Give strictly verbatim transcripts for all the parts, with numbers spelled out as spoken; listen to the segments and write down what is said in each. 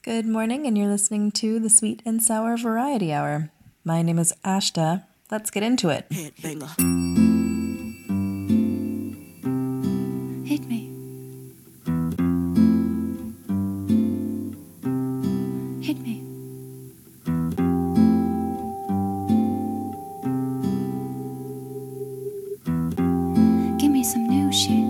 Good morning, and you're listening to the Sweet and Sour Variety Hour. My name is Ashta. Let's get into it. Headbanger. Hit me. Hit me. Give me some new shit.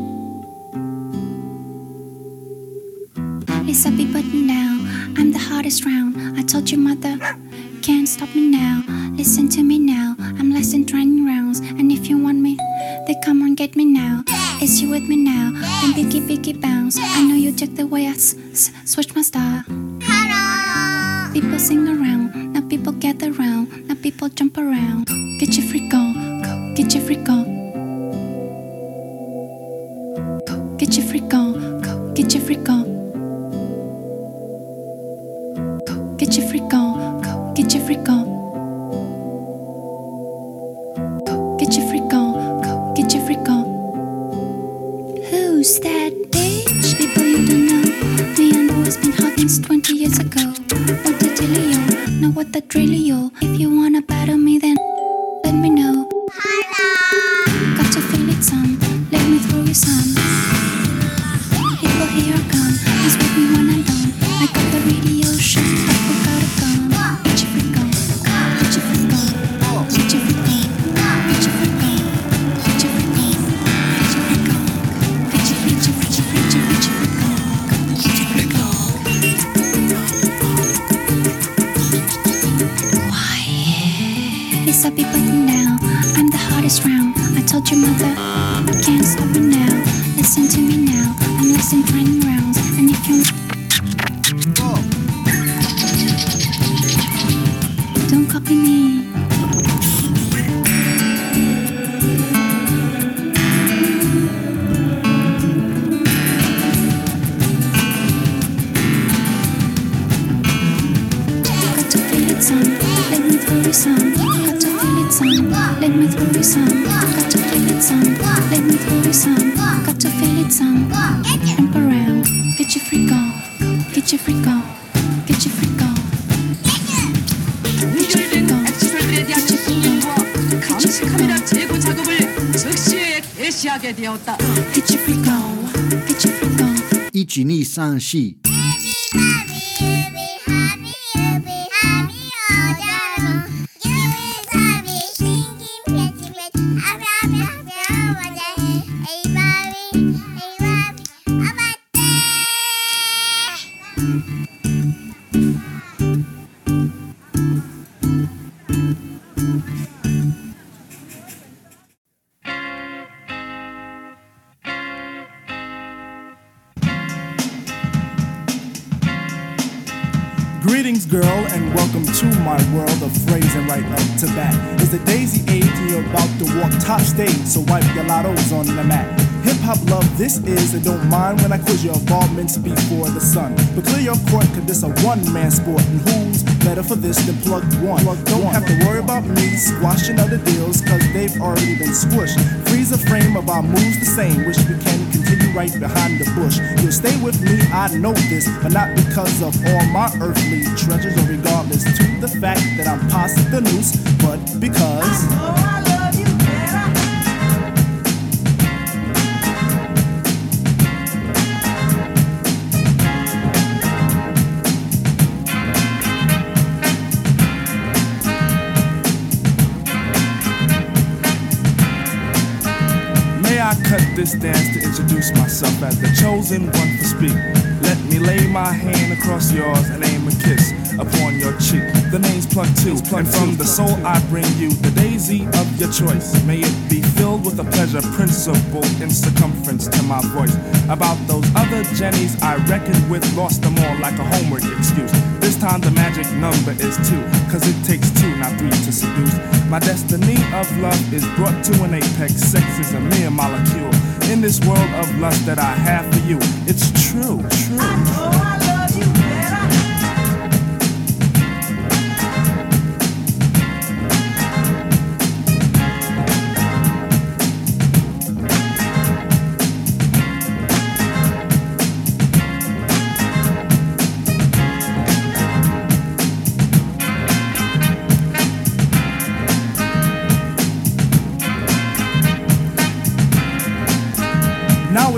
It's a big button down. I'm the hottest round. I told your mother, can't stop me now. Listen to me now. I'm less than twenty rounds. And if you want me, then come on, get me now. Is you with me now? And biggie, biggie bounce. I know you took the way I s- s- switched my style. People sing around. Now people gather round. Now people jump around. Get your freak on. Go, get your freak on. Go, get your freak on. Go, get your freak on. Get your freak on, go, get your freak on. Go, get your freak on, go, get your freak on. Who's that bitch? People you don't know. Me and always been hot since twenty years ago. What the dealio? Know what the drillio? If you wanna battle me, then let me know. Got to feel it some, let me throw you some. People here come, it's with me when I'm done. I got the radio show. It's a big button now. I'm the hottest round. I told your mother, can't stop me now. Listen to me now. I'm less than twenty rounds. And if you don't copy me. Got to feel it some. Let me throw you some. Got to feel it some. Let me throw you some. Got to feel it some. Let me throw you some. Got to feel it some. Jump around. Get your freak on. Get your freak on. Get your freak on. 이들은 엑스트라들에 대한 신임과 감식함이란 재고 작업을 즉시에 개시하게 되었다. Get your freak on. Get your freak on. 一起逆上戏。 Greetings, girl, and welcome to my world of phrasing right up to bat. It's the daisy age and you're about to walk top stage, so wipe your lottos on the mat. Hip-hop love this is, and don't mind when I quiz your involvements before the sun. But clear your court, cause this a one-man sport, and who's better for this than Plug One? Plug don't one. Have to worry about me squashing other deals, cause they've already been squished. Freeze a frame of our moves the same, wish we can continue right behind the bush. You'll stay with me, I know this, but not because of all my earthly treasures, or regardless to the fact that I'm past the noose, but because I know I love you better. May I cut this dance to introduce myself as the chosen one to speak. Let me lay my hand across yours and aim a kiss upon your cheek. The name's Plug Two, and from the soul I bring you the daisy of your choice. May it be filled with a pleasure principle in circumference to my voice. About those other Jennies I reckoned with, lost them all like a homework excuse. This time the magic number is two, cause it takes two, not three to seduce. My destiny of love is brought to an apex. Sex is a mere molecule in this world of lust that I have for you. It's true, true. I know I love you better.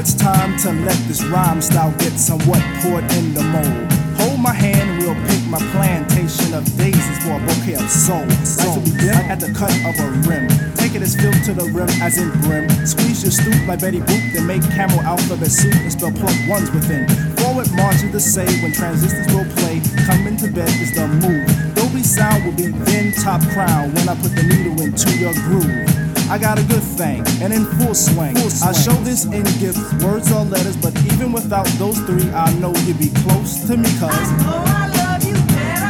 it's time to let this rhyme style get somewhat poured in the mold. Hold my hand, we'll pick my plantation of daisies for a bouquet of soul. Like to begin at the cut of a rim. Take it as filled to the rim as in brim. Squeeze your stoop like Betty Boop, then make camel alphabet soup and spell plug ones within. Forward march is the say when transistors will play. Coming to bed is the move. Dolby sound will be then top crown when I put the needle into your groove. I got a good thing, and in full swing. full swing. I show this in gifts, words or letters, but even without those three, I know you'd be close to me, cuz I know I love you better.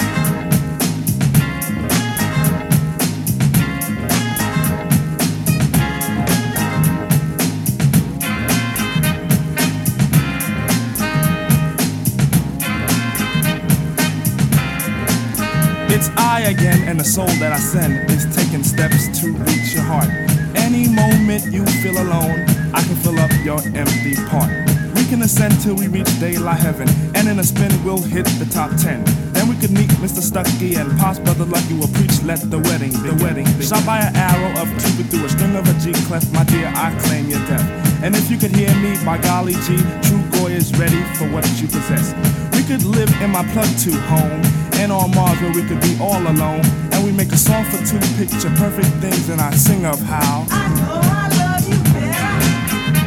It's I again, and the soul that I send is taking steps to reach your heart. Any moment you feel alone, I can fill up your empty part. We can ascend till we reach daylight heaven, and in a spin we'll hit the top ten. Then we could meet Mister Stucky and Pop's brother Lucky will preach, let the wedding, the wedding. Shot by an arrow of Cupid through a string of a G clef, my dear, I claim your death. And if you could hear me, by golly G, true Goy is ready for what you possess. We could live in my plug two home, and on Mars where we could be all alone. And we make a song for two picture perfect things, and I sing of how I know I love you better.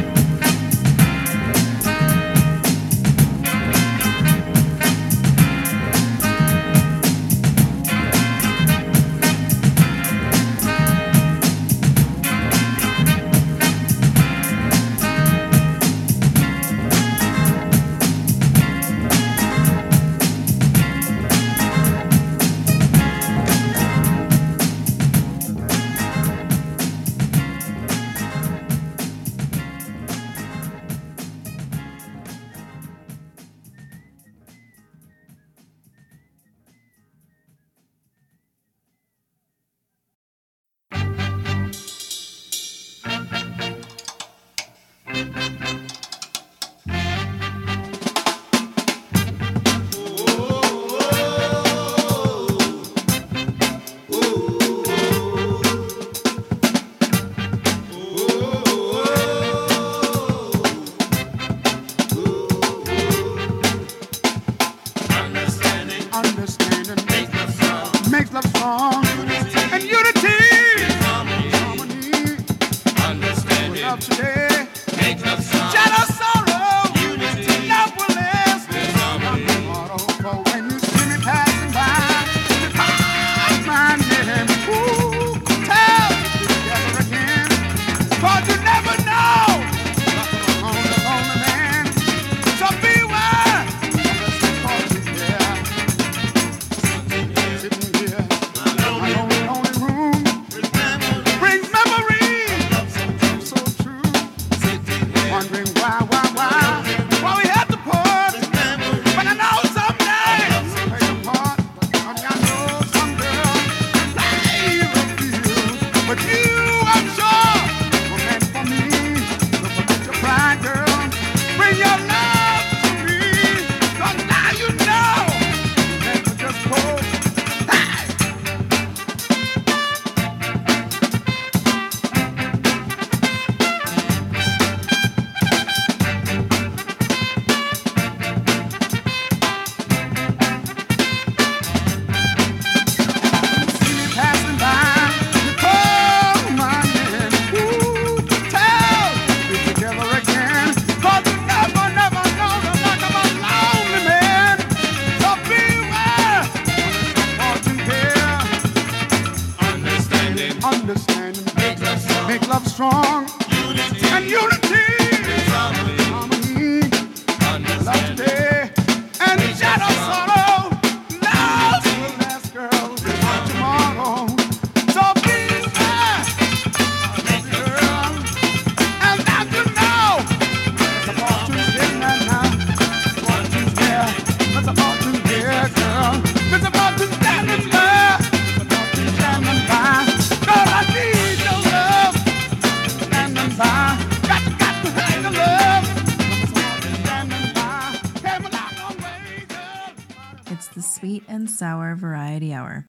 Sweet and Sour Variety Hour.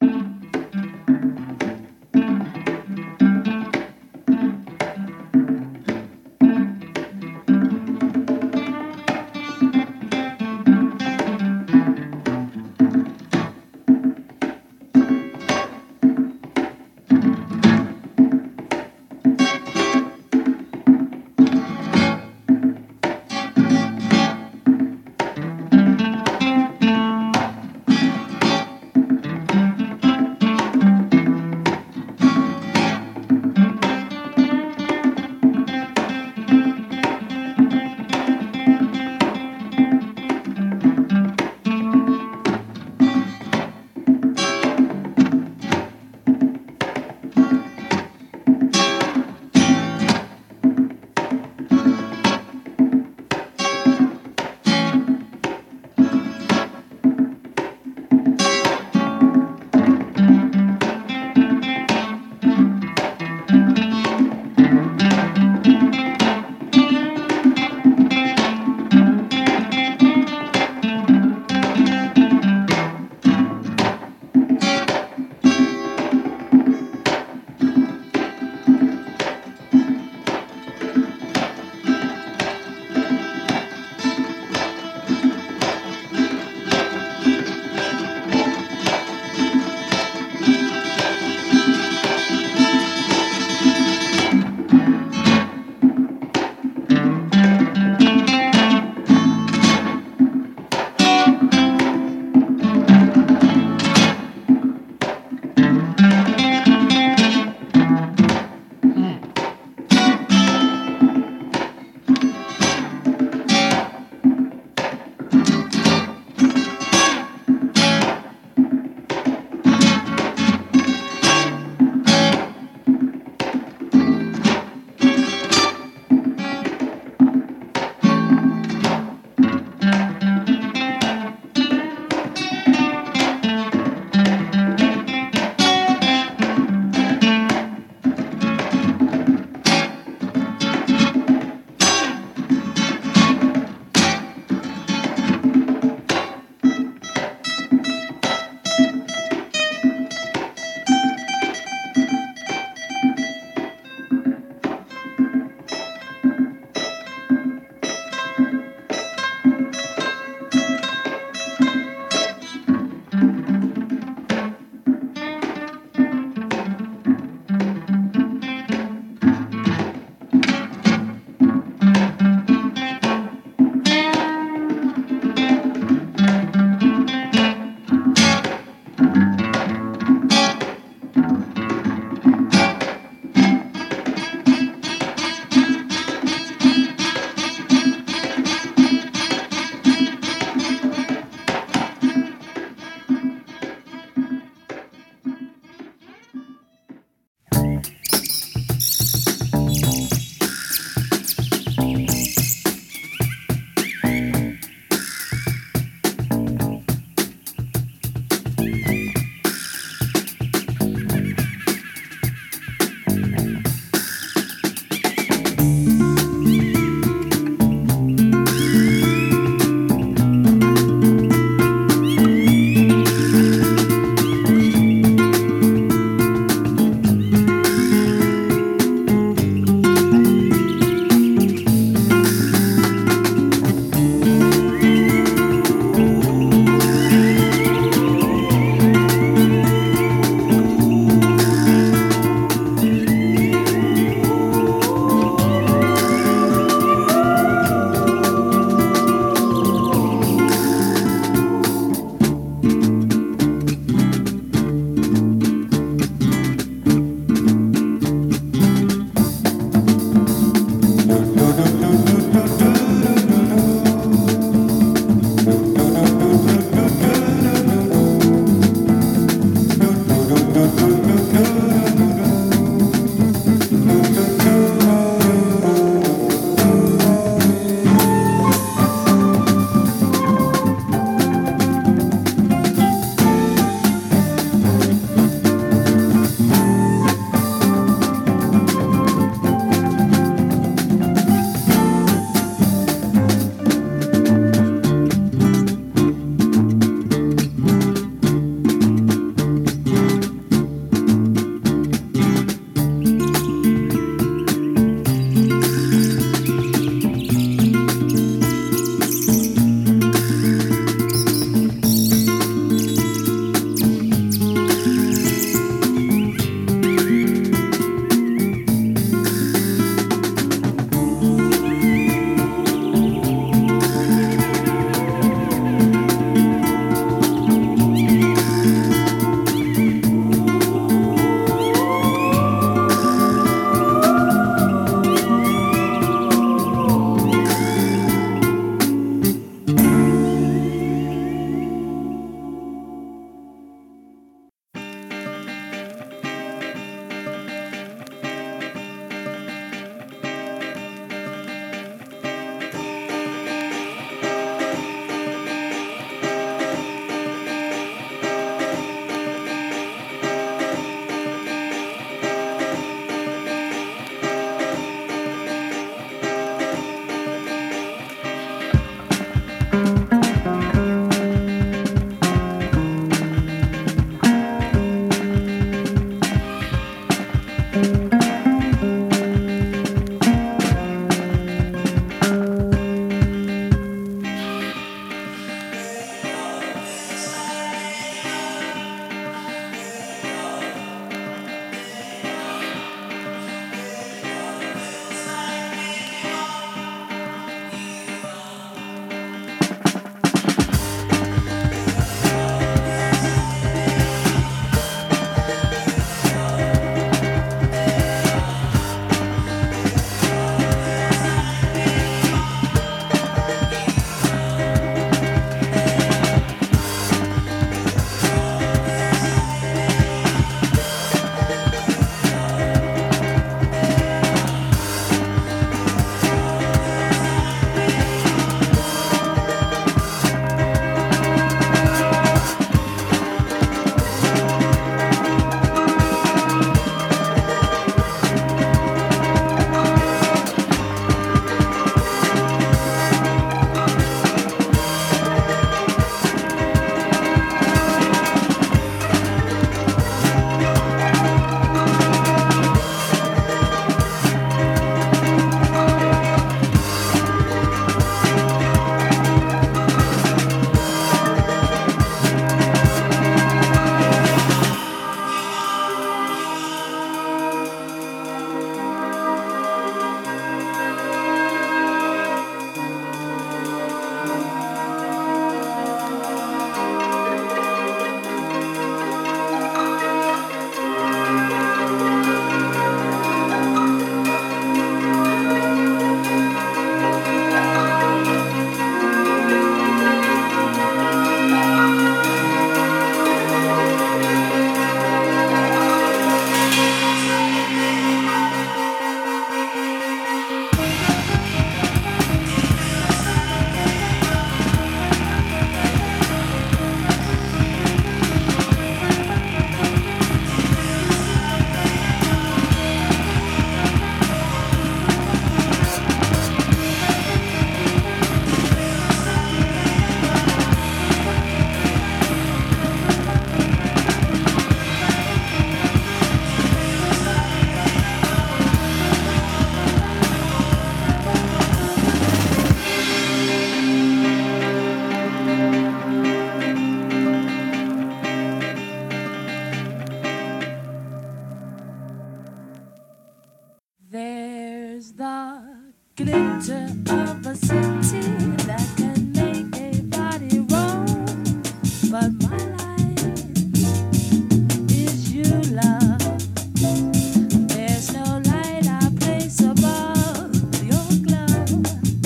glitter of a city that can make a body roll. But my life is you, love. There's no light I place above your glow.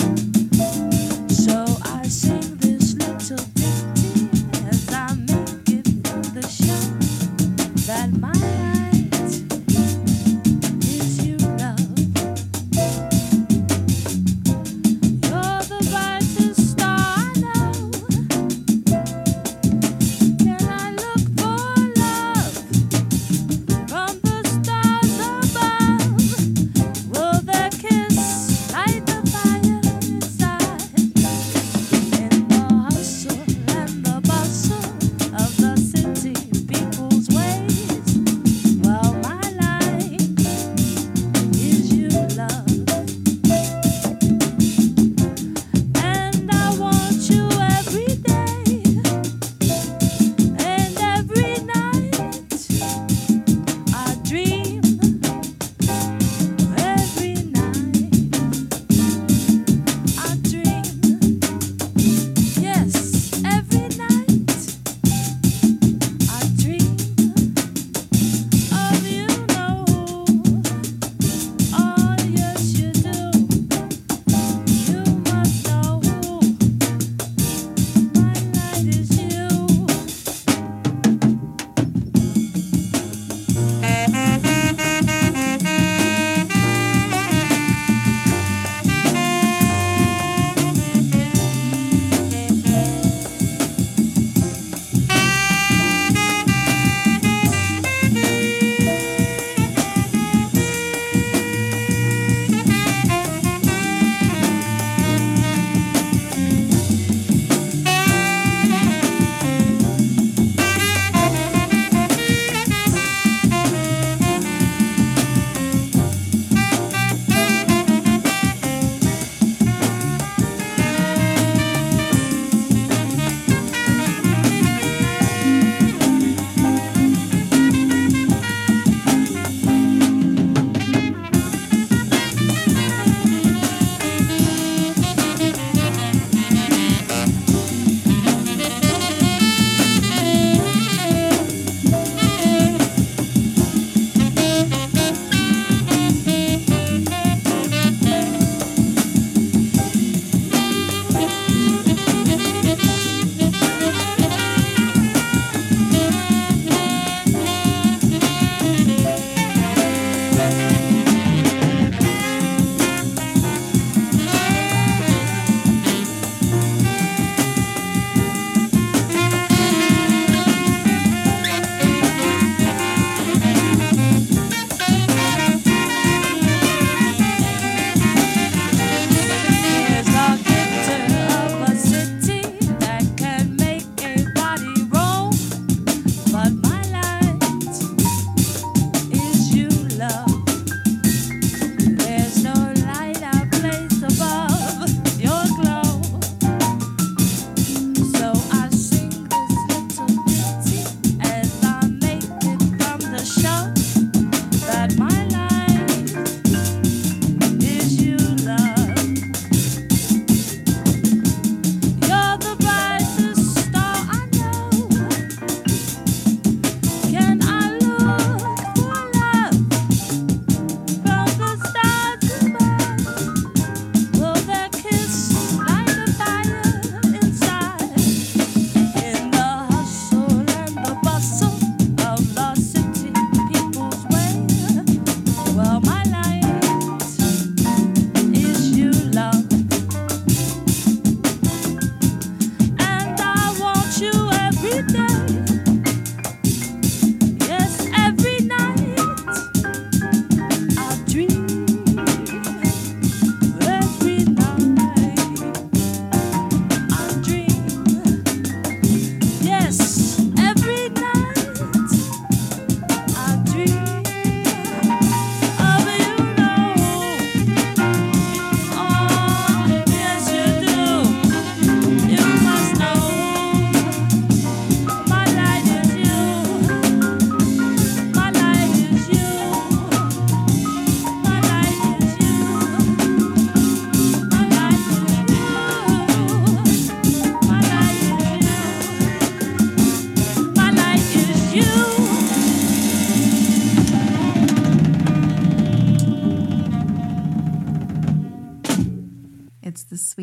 So I sing this little ditty as I make it through the show. That my light is you, love. Your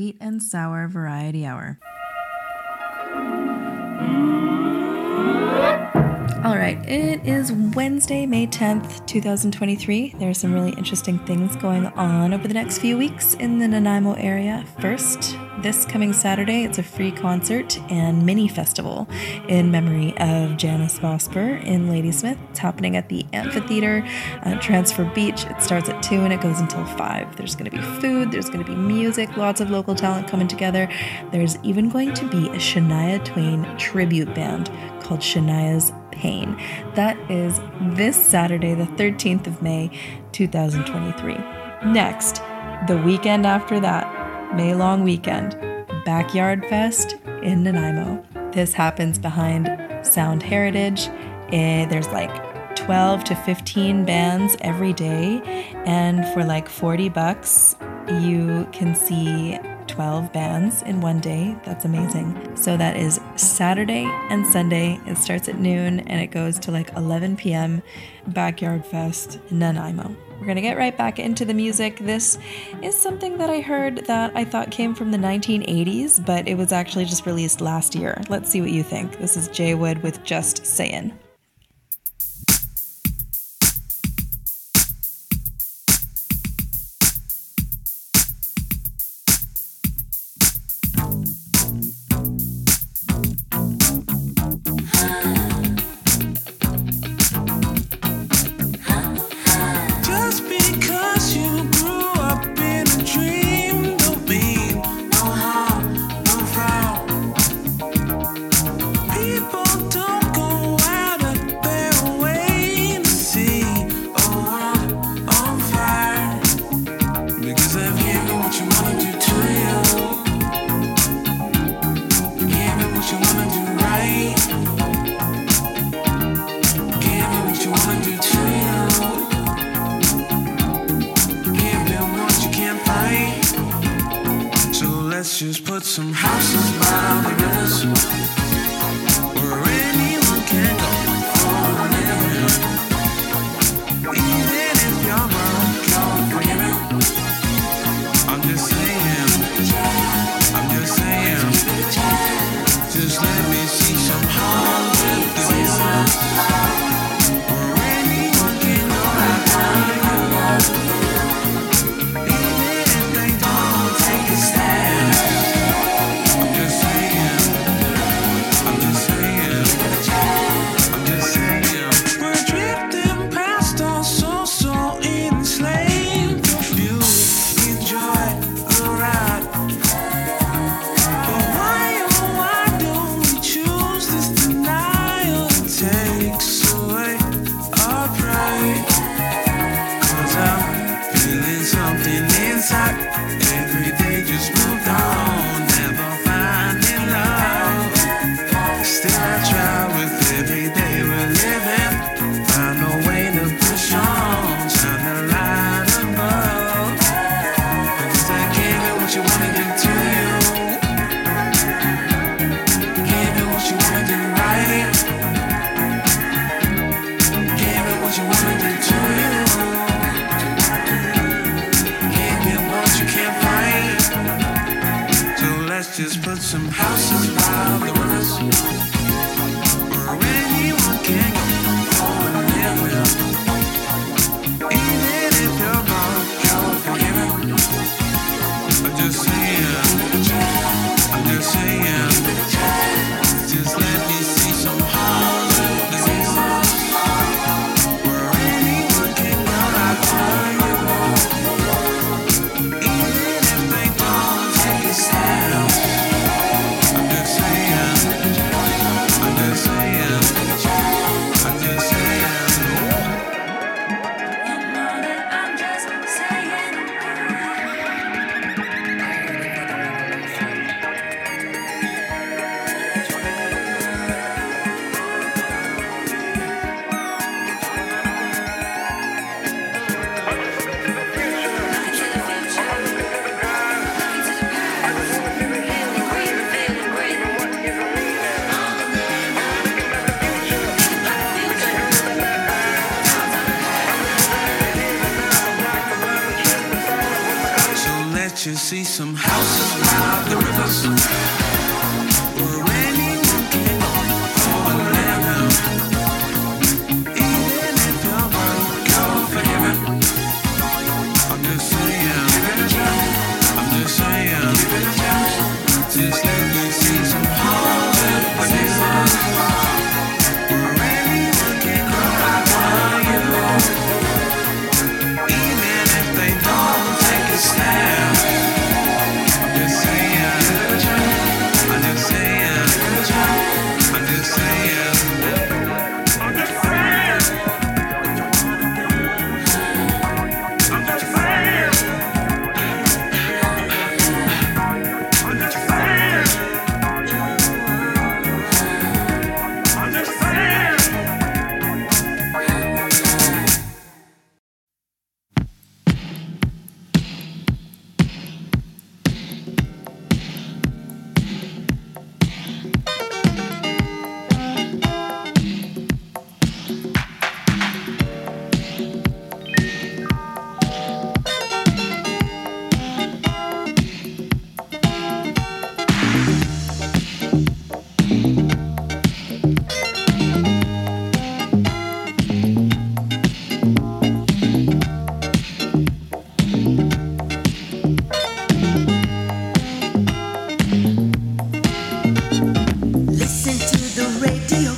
Sweet and Sour Variety Hour. All right, it is Wednesday, May tenth, twenty twenty-three. There are some really interesting things going on over the next few weeks in the Nanaimo area. First, this coming Saturday, it's a free concert and mini festival in memory of Janice Vosper in Ladysmith. It's happening at the Amphitheater at Transfer Beach. It starts at two and it goes until five. There's going to be food, there's going to be music, lots of local talent coming together. There's even going to be a Shania Twain tribute band called Shania's Pain. That is this Saturday, the thirteenth of May, twenty twenty-three. Next, the weekend after that, May long weekend, Backyard Fest in Nanaimo. This happens behind Sound Heritage. Eh, there's like twelve to fifteen bands every day, and for like forty bucks, you can see twelve bands in one day. That's amazing. So that is Saturday and Sunday. It starts at noon and it goes to like eleven p.m. Backyard Fest in Nanaimo. We're going to get right back into the music. This is something that I heard that I thought came from the nineteen eighties, but it was actually just released last year. Let's see what you think. This is Jay Wood with Just Sayin'. Just put some houses by the rivers where anyone can go for a living. Even if you're wrong, you're forgiven. I'm just saying, I'm just saying. Just let me see some Hollywood places where anyone can go out for you. Even if they don't take a stand. Just put some houses by the rivers where anyone can go for a living. Even if you're wrong, you're forgiven. I'm just saying, I'm just saying. Just let me see some Hollywood places where anyone can go out for you. Even if they don't take a stand. let you see some houses by the rivers where anyone can fall and live. Even if you're broke, you're forgiven. I'm just saying, I'm just saying, just let me see some houses where anyone can cry for you. Even if they don't take a stand. I'm just saying, I'm just saying, I'm just saying, I'm just saying, I'm just saying, I'm just saying, I'm just saying. Listen to the radio.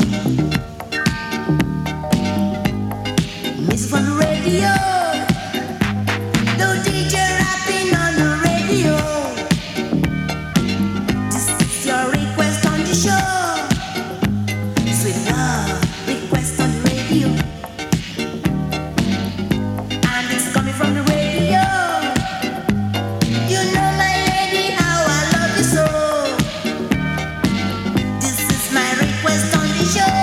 Music on the radio. No D J rapping on the radio. This is your request on the show. Sweet love, request on the radio. And it's coming from the radio. You know my lady, how I love you so. This is my request on the show.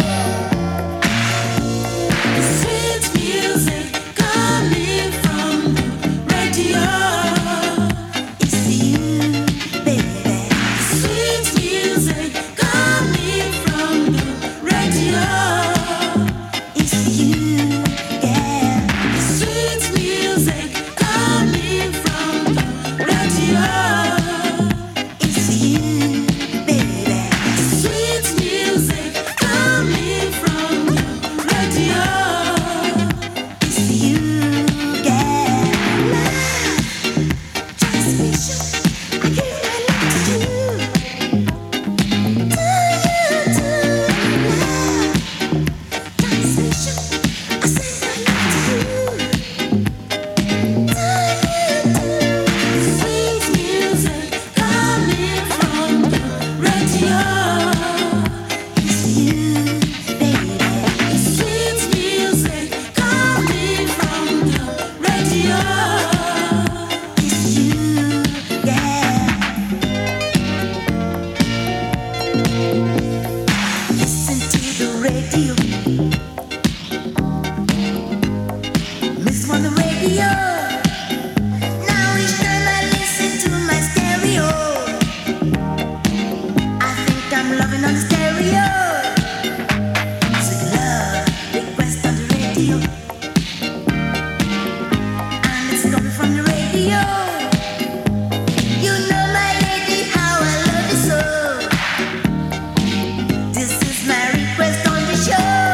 Sweet music coming from the radio. It's you, baby. Sweet music coming from the radio. It's you, yeah. Sweet music coming from the radio. It's you, baby. Sweet music coming from the radio. It's you, yeah. Love, transmission. I give my love to you. To you, to love, transmission. I send my love to you. To you, to sweet music coming from the radio. It's you, baby. Sweet music coming from the radio. It's you, yeah. Listen to the radio. Miss on the radio. Now each time I listen to my stereo, I think I'm loving on the stereo. Sweet love, request on the radio. And it's coming from the radio. You know my lady, how I love you so. This is my request on the show.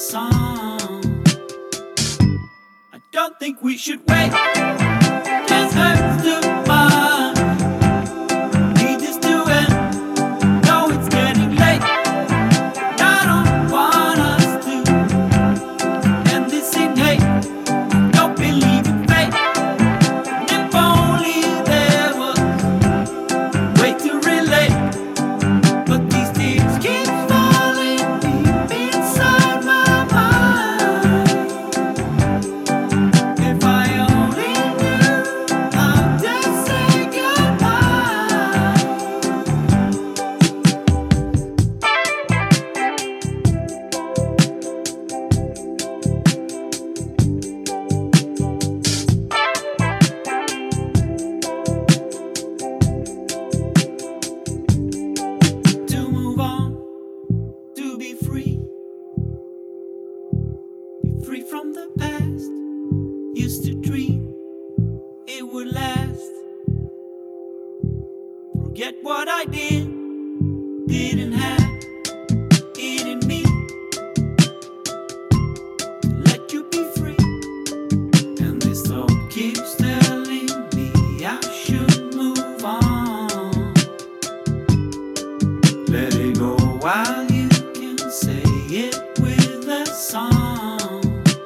song. I don't think we should wait. This hurts too much. Need this to end. No, it's getting late. I don't want us to end this in hate. Don't believe in fate. If only there was a way to relate. But these tears keep falling deep inside my mind. If I only knew how to say goodbye. To move on, to be free, be free from the past. Used to dream it would last. Forget what I did, didn't have it in me. Let you be free, and this thought keeps telling me I should move on. Let it go while you can say it with a song.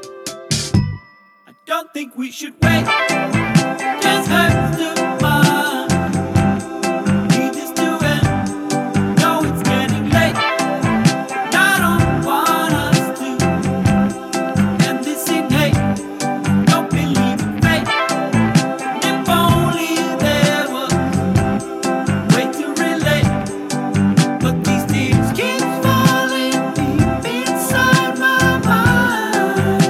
I don't think we should wait. This hurts too much. Need this to end. No, it's getting late. I don't want us to end this in hate. Don't believe in fate. If only there was a way to relate. But these tears keep falling deep inside my mind.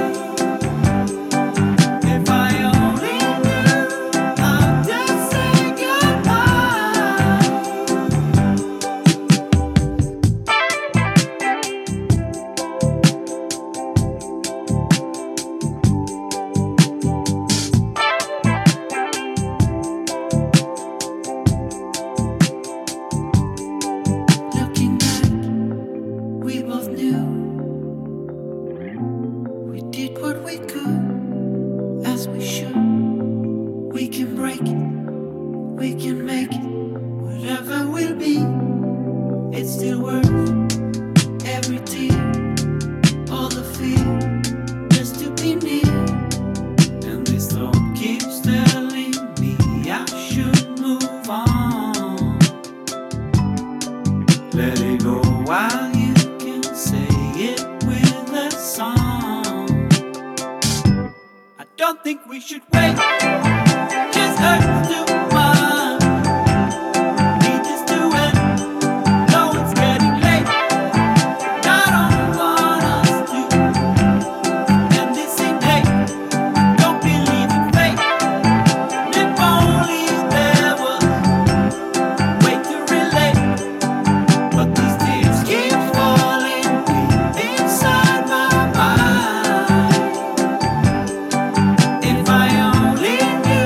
If I only knew how to say goodbye. Looking back, we both knew we did what we could, as we should. We can break it, we can make it, whatever will be. It's still worth every tear, all the fear, just to be near. And this thought keeps telling me I should move on. Let it go while you can say it with a song. I don't think we should wait. This hurts too much. Need this to end. No, it's getting late. I don't want us to end this in hate. Don't believe in fate. If only there was a way to relate. But these tears keep falling deep inside my mind. If I only knew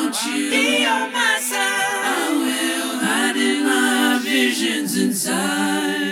want you. Be on my side. I will hide in my visions inside.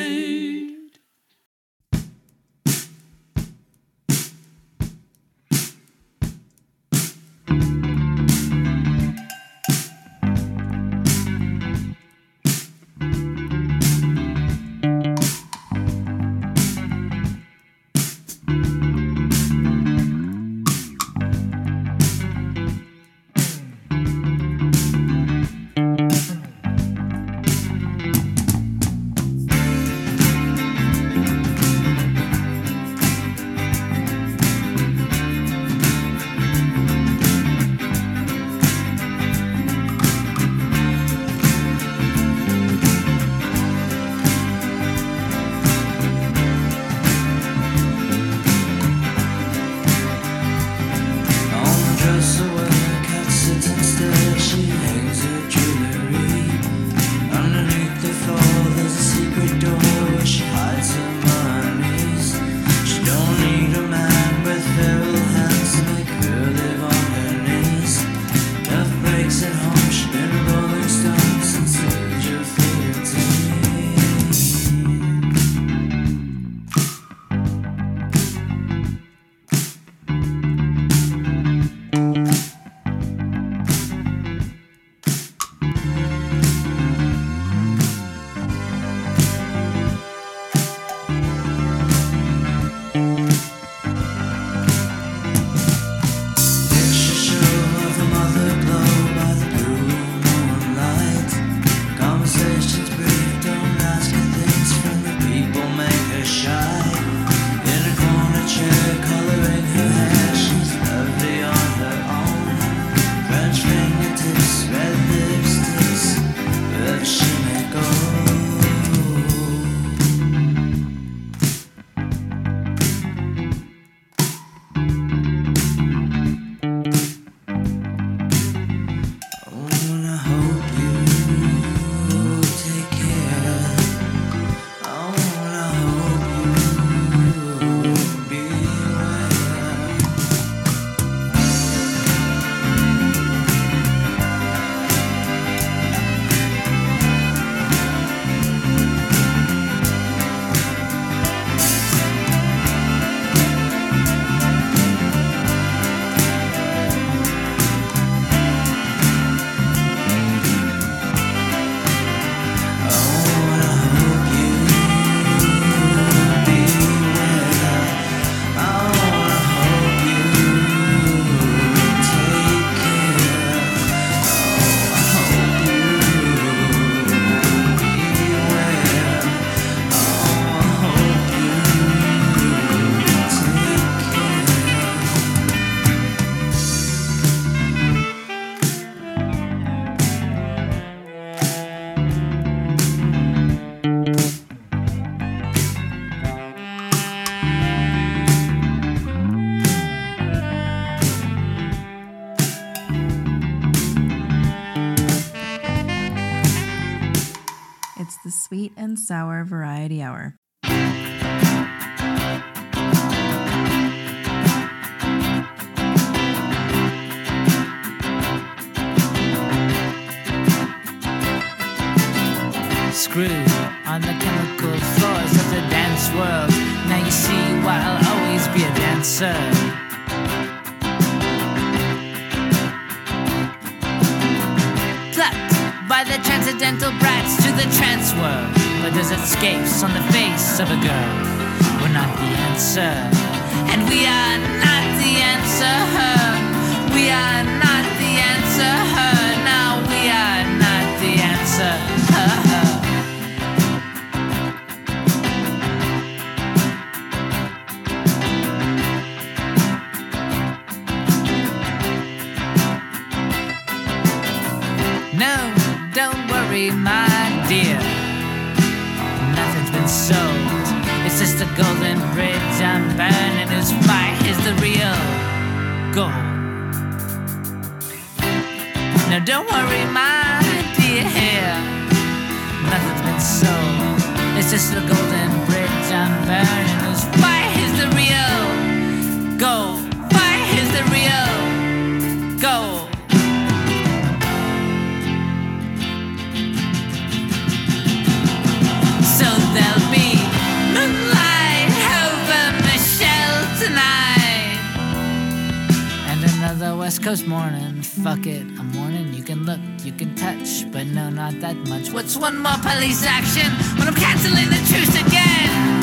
the Sweet and Sour Variety Hour. Screwed on the chemical floors of the dance world. Now you see why I'll always be a dancer. Plucked by the transcendental brats to the trance world, but there's escapes on the face of a girl. We're not the answer, and we are not the answer. Her, we are not the answer. Her, now we are not the answer. Her, her. No, don't worry, my dear. Nothing's been sold. It's just a golden bridge I'm burning. Whose fight is the real goal? No, don't worry, my dear. Nothing's been sold. It's just a golden bridge I'm burning. Whose fight is the real goal? Fight is the real goal. West Coast morning. Fuck it, I'm warning. You can look, you can touch, but no, not that much. What's one more police action when I'm canceling the truce again?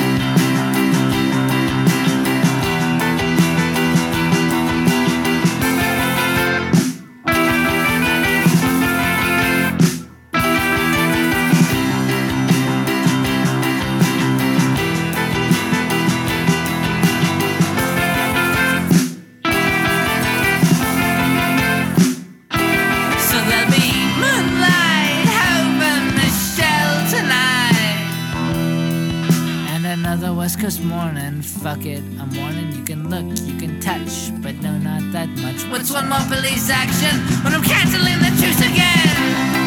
West Coast morning, fuck it, I'm warning. You can look, you can touch, but no, not that much. What's one more police action when I'm canceling the truce again?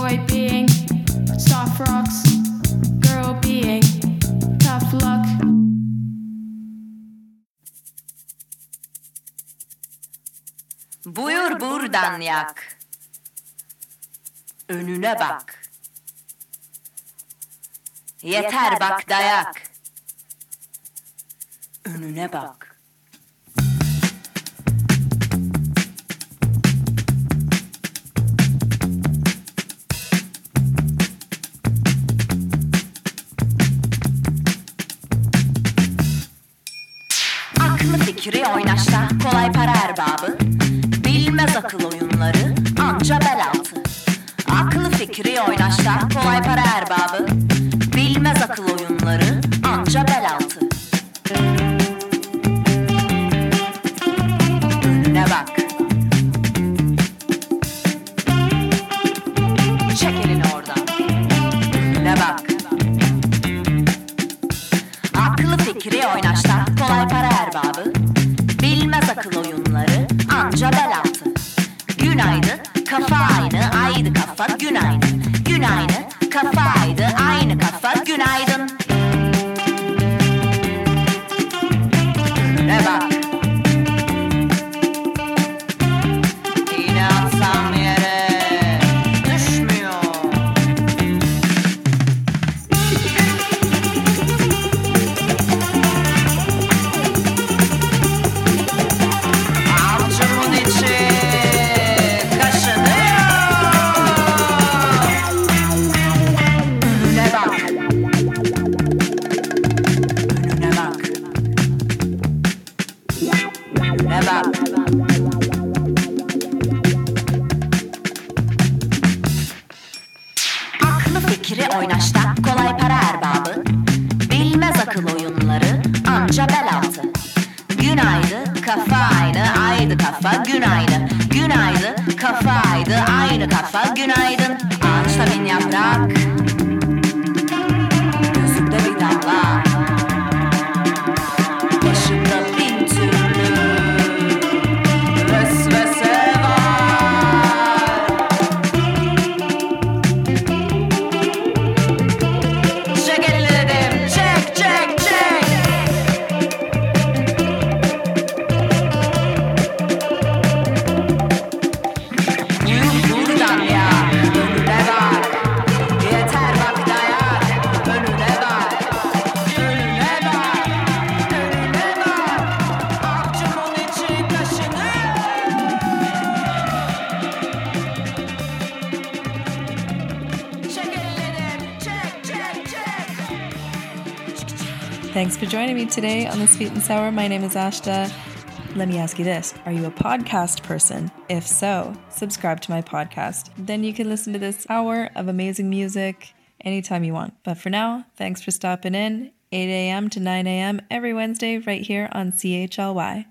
boy being soft rocks, girl being tough luck. Buyur buradan yak. Önüne bak. Yeter bak dayak. Önüne bak. Aklı fikri oynaşta kolay para erbabı. Bilmez akıl oyunları anca bel altı. Aklı fikri oynaşta kolay para erbabı. Bilmez akıl oyunları anca bel altı. Önüne bak. Çek elini oradan. Önüne bak. Aklı fikri oynaşta kolay para erbabı. Bilmez akıl oyunları anca bel altı. Günaydın kafa aynı aydı kafa günaydın. Günaydın kafa aydı aynı kafa günaydın. Önüne bak. İğne atsam yere düşmüyor. Avcumun içi kaşınıyor. Önüne bak. Önüne bak. Önüne bak. Aklı fikri oynaşta kolay para erbabı. Bilmez akıl oyunları anca bel altı. Günaydın kafa aynı aydı kafa günaydın. Günaydın kafa aydı aynı kafa günaydın. Ağaçta bin yaprak, gözümde bir damla, başımda bin türlü vesvese var. Çek elini dedim, çek çek çek. Yuh buradan ya, önüne bak. Yeter bak dayak, önüne bak. Önüne bak, önüne bak. Avcumun içi kaşınıyor. Çek elini dedim, çek çek çek. Thanks for joining me today on the Sweet and Sour. My name is Ashta. Let me ask you this. Are you a podcast person? If so, subscribe to my podcast. Then you can listen to this hour of amazing music anytime you want. But for now, thanks for stopping in. eight a.m. to nine a.m. every Wednesday right here on C H L Y.